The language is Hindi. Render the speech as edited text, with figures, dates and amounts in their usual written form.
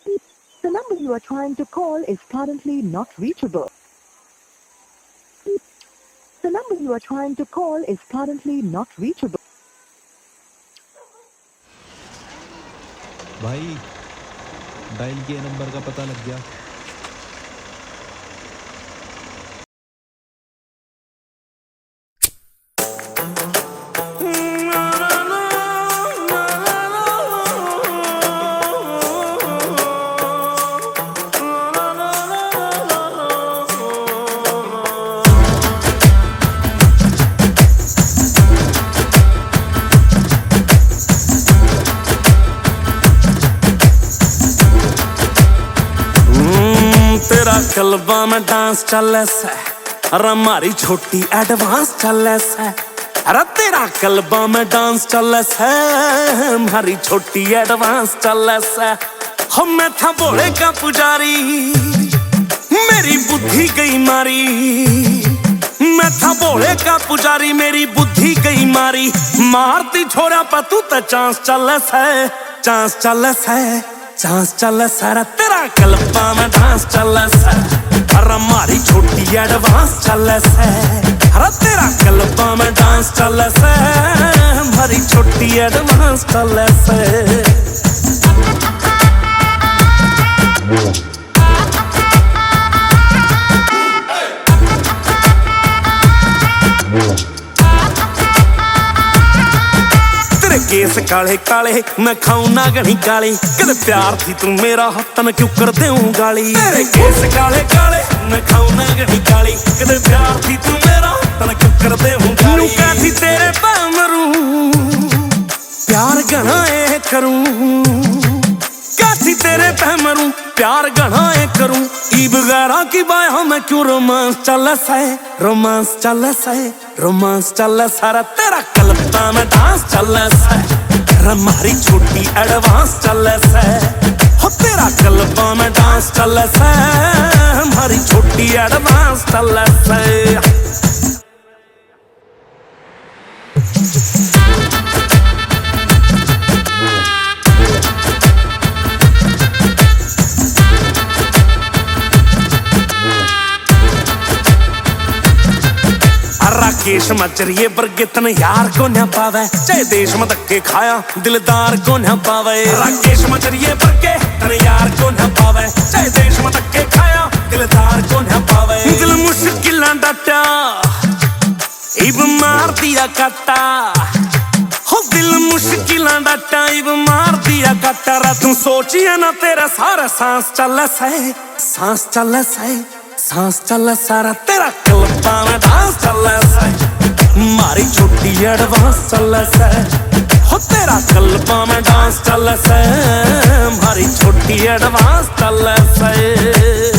The number you are trying to call is currently not reachable. The number you are trying to call is currently not reachable. भाई डायल किए नंबर का पता लग गया। तेरा कलबा में डांस चल ऐसा, अरे हमारी छोटी एडवांस चल ऐसा, अरे तेरा कलबा में डांस चल ऐसा, हमारी छोटी एडवांस चल ऐसा। हम मैं था भोले का पुजारी, मेरी बुद्धि गई मारी, मैं था भोले का पुजारी, मेरी बुद्धि गई मारी। मारती छोरा पर तू तो चांस चल ऐसा, चांस चल ऐसा, चांस चल सारा। तेरा कलबा में डांस चल सा, अरे हमारी छोटी एडवांस चल सा, अरे तेरा कलबा में डांस चल सा, हमारी छोटी एडवांस चल सा। केस काले काले मैं खाऊं ना गणी काली, कदे प्यार थी तू मेरा हत्तन क्यों कर देऊं गाली। तेरे केस काले काले मैं खाऊं ना गणी काली, कदे प्यार थी तू मेरा हत्तन क्यों कर देऊं गाली। नू कहती तेरे पे मरूं, प्यार घना ए करूं, कहती तेरे पे मरूं, प्यार घना ए करूं। ई बगैरा की बाया मैं क्यों रोमांस चल सा, रोमांस चल सा, रोमांस चल सारा। तेरा कलबा में डांस चल सा, हमारी छोटी एडवांस चल सा, हो तेरा कलबा में डांस चल सा, हमारी छोटी एडवांस चल सा। राकेश मचरिए वर्गे तन यार को न पावे, चाहे देश में धक्के खाया दिलदार को न पावे। राकेश मचरिए वर्गे तन यार को न पावे, चाहे देश में धक्के खाया दिलदार को न पावे। दिल मुश्किल डाटा इब मार दिया काटा, हो दिल मुश्किल डाटा इब मार दिया काटा। रा तू सोचिए ना तेरा सारा सांस चल सा, सांस चल सा, सांस चल सारा। तेरा कलबा में डांस चल सा, हमारी छोटी एडवांस चल सा, हो तेरा कलबा में डांस चल सा, हमारी छोटी एडवांस चल सा।